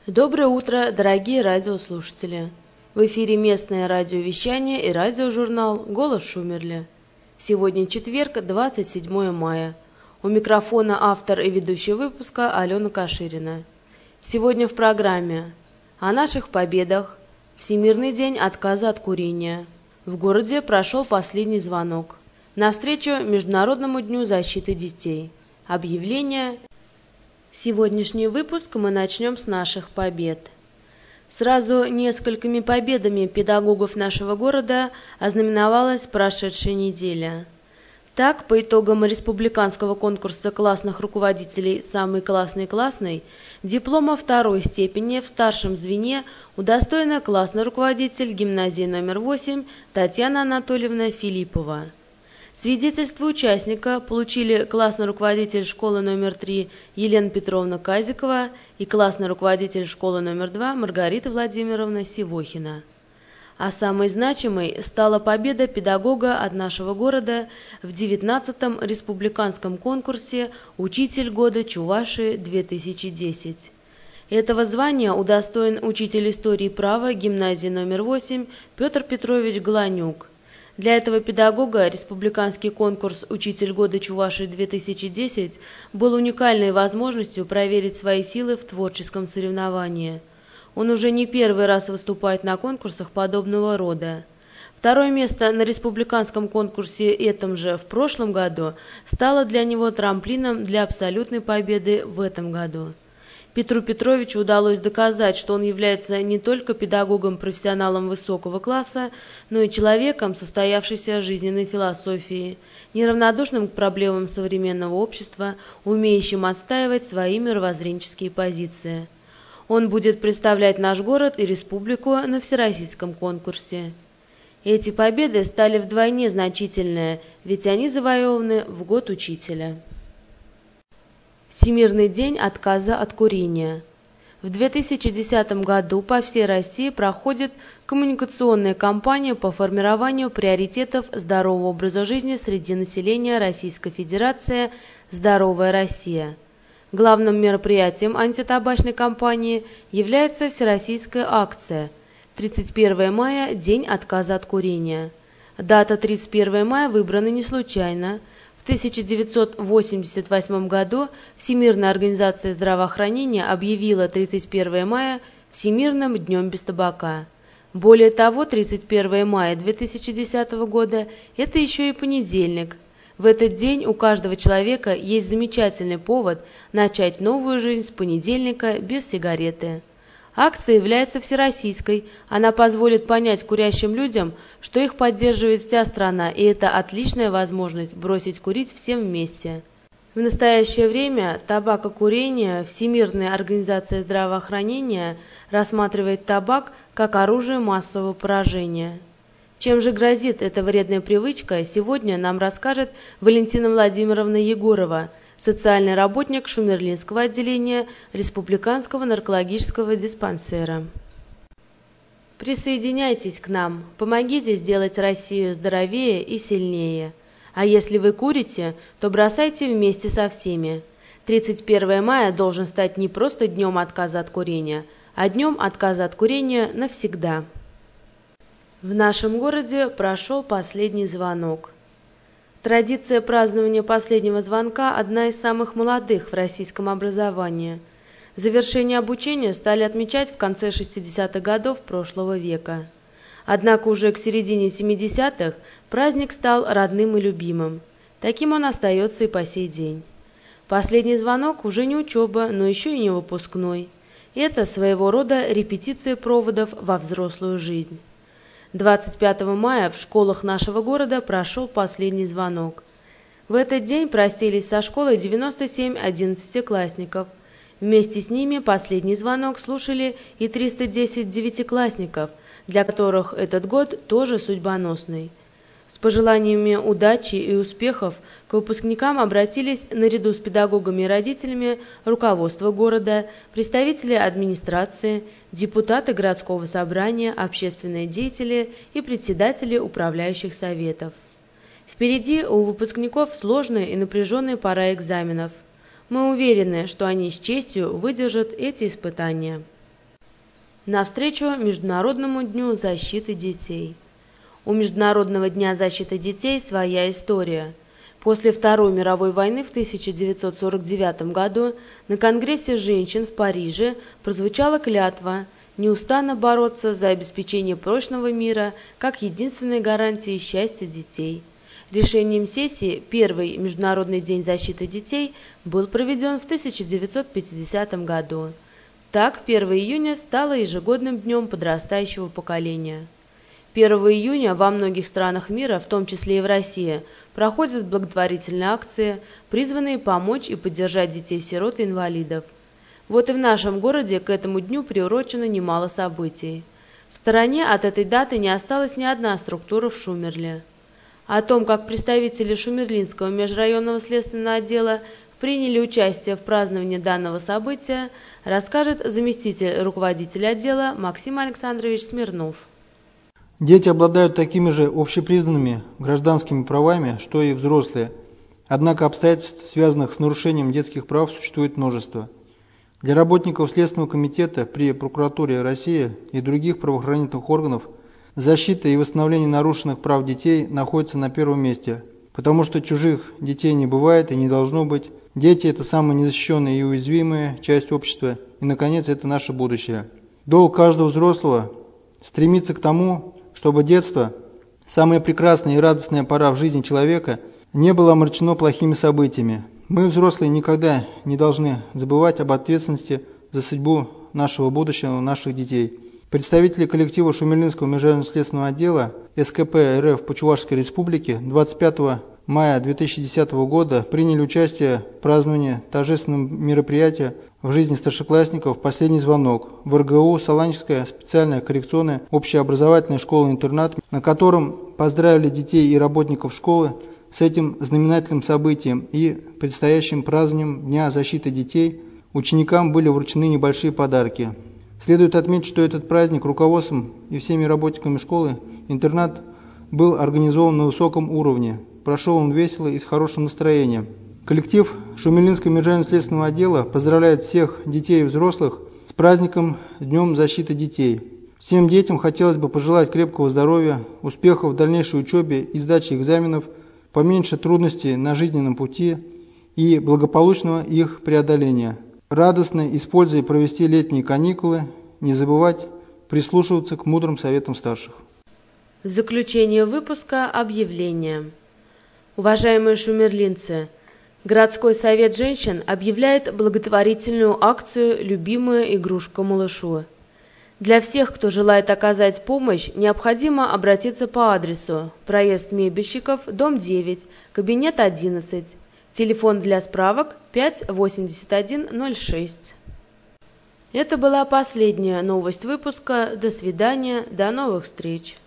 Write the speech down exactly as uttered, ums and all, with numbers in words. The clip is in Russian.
Доброе утро, дорогие радиослушатели! В эфире местное радиовещание и радиожурнал «Голос Шумерли». Сегодня четверг, двадцать седьмое мая. У микрофона автор и ведущий выпуска Алена Каширина. Сегодня в программе о наших победах, Всемирный день отказа от курения. В городе прошел последний звонок. Навстречу Международному дню защиты детей. Объявление. Сегодняшний выпуск мы начнем с наших побед. Сразу несколькими победами педагогов нашего города ознаменовалась прошедшая неделя. Так, по итогам республиканского конкурса классных руководителей «Самый классный классный» диплома второй степени в старшем звене удостоена классный руководитель гимназии номер восемь Татьяна Анатольевна Филиппова. Свидетельство участника получили классный руководитель школы номер три Елена Петровна Казикова и классный руководитель школы номер два Маргарита Владимировна Сивохина. А самой значимой стала победа педагога от нашего города в девятнадцатом республиканском конкурсе «Учитель года Чувашии-две тысячи десять». Этого звания удостоен учитель истории права гимназии номер восемь Петр Петрович Гланюк. Для этого педагога республиканский конкурс «Учитель года Чувашии-две тысячи десять» был уникальной возможностью проверить свои силы в творческом соревновании. Он уже не первый раз выступает на конкурсах подобного рода. Второе место на республиканском конкурсе этом же в прошлом году стало для него трамплином для абсолютной победы в этом году. Петру Петровичу удалось доказать, что он является не только педагогом-профессионалом высокого класса, но и человеком с устоявшейся жизненной философией, неравнодушным к проблемам современного общества, умеющим отстаивать свои мировоззренческие позиции. Он будет представлять наш город и республику на всероссийском конкурсе. Эти победы стали вдвойне значительные, ведь они завоеваны в год учителя. Всемирный день отказа от курения. В две тысячи десятом году по всей России проходит коммуникационная кампания по формированию приоритетов здорового образа жизни среди населения Российской Федерации «Здоровая Россия». Главным мероприятием антитабачной кампании является всероссийская акция «тридцать первое мая – День отказа от курения». Дата тридцать первое мая выбрана не случайно. В тысяча девятьсот восемьдесят восьмом году Всемирная организация здравоохранения объявила тридцать первое мая Всемирным днем без табака. Более того, тридцать первое мая две тысячи десятого года – это еще и понедельник. В этот день у каждого человека есть замечательный повод начать новую жизнь с понедельника без сигареты. Акция является всероссийской, она позволит понять курящим людям, что их поддерживает вся страна, и это отличная возможность бросить курить всем вместе. В настоящее время табакокурение Всемирная организация здравоохранения рассматривает табак как оружие массового поражения. Чем же грозит эта вредная привычка, сегодня нам расскажет Валентина Владимировна Егорова, социальный работник Шумерлинского отделения Республиканского наркологического диспансера. Присоединяйтесь к нам, помогите сделать Россию здоровее и сильнее. А если вы курите, то бросайте вместе со всеми. тридцать первое мая должен стать не просто днем отказа от курения, а днем отказа от курения навсегда. В нашем городе прошел последний звонок. Традиция празднования последнего звонка – одна из самых молодых в российском образовании. Завершение обучения стали отмечать в конце шестидесятых годов прошлого века. Однако уже к середине семидесятых праздник стал родным и любимым. Таким он остается и по сей день. Последний звонок уже не учеба, но еще и не выпускной. Это своего рода репетиция проводов во взрослую жизнь. двадцать пятого мая в школах нашего города прошел последний звонок. В этот день простились со школой девяносто семь одиннадцатиклассников. Вместе с ними последний звонок слушали и триста десять девятиклассников, для которых этот год тоже судьбоносный. С пожеланиями удачи и успехов к выпускникам обратились наряду с педагогами и родителями руководство города, представители администрации, депутаты городского собрания, общественные деятели и председатели управляющих советов. Впереди у выпускников сложная и напряженная пора экзаменов. Мы уверены, что они с честью выдержат эти испытания. навстречу Международному дню защиты детей. У Международного дня защиты детей своя история. После Второй мировой войны в тысяча девятьсот сорок девятом году на Конгрессе женщин в Париже прозвучала клятва неустанно бороться за обеспечение прочного мира как единственной гарантии счастья детей. Решением сессии первый Международный день защиты детей был проведен в тысяча девятьсот пятидесятом году. Так, первого июня стало ежегодным днем подрастающего поколения. первого июня во многих странах мира, в том числе и в России, проходят благотворительные акции, призванные помочь и поддержать детей-сирот и инвалидов. Вот и в нашем городе к этому дню приурочено немало событий. В стороне от этой даты не осталась ни одна структура в Шумерле. О том, как представители Шумерлинского межрайонного следственного отдела приняли участие в праздновании данного события, расскажет заместитель руководителя отдела Максим Александрович Смирнов. Дети обладают такими же общепризнанными гражданскими правами, что и взрослые. Однако обстоятельств, связанных с нарушением детских прав, существует множество. Для работников Следственного комитета при Прокуратуре России и других правоохранительных органов защита и восстановление нарушенных прав детей находятся на первом месте, потому что чужих детей не бывает и не должно быть. Дети – это самая незащищенная и уязвимая часть общества, и, наконец, это наше будущее. Долг каждого взрослого – стремиться к тому, чтобы детство, самая прекрасная и радостная пора в жизни человека, не было омрачено плохими событиями. Мы, взрослые, никогда не должны забывать об ответственности за судьбу нашего будущего, наших детей. Представители коллектива Шумерлинского межрайонного следственного отдела эс ка пэ эр эф по Чувашской республике двадцать пятого мая две тысячи десятого года приняли участие в праздновании торжественного мероприятия в жизни старшеклассников «Последний звонок» в эр гэ у Соланческая специальная коррекционная общеобразовательная школа-интернат, на котором поздравили детей и работников школы с этим знаменательным событием и предстоящим празднованием Дня защиты детей. Ученикам были вручены небольшие подарки. Следует отметить, что этот праздник руководством и всеми работниками школы интернат был организован на высоком уровне. Прошел он весело и с хорошим настроением. Коллектив Шумерлинского межрайонного следственного отдела поздравляет всех детей и взрослых с праздником Днем защиты детей. Всем детям хотелось бы пожелать крепкого здоровья, успехов в дальнейшей учебе и сдаче экзаменов, поменьше трудностей на жизненном пути и благополучного их преодоления. Радостно, используя и провести летние каникулы, не забывать прислушиваться к мудрым советам старших. В заключение выпуска объявление. Уважаемые шумерлинцы, городской совет женщин объявляет благотворительную акцию «Любимая игрушка малышу». Для всех, кто желает оказать помощь, необходимо обратиться по адресу: проезд Мебельщиков, дом девять, кабинет одиннадцать, телефон для справок пять восемьдесят один ноль шесть. Это была последняя новость выпуска. До свидания, до новых встреч.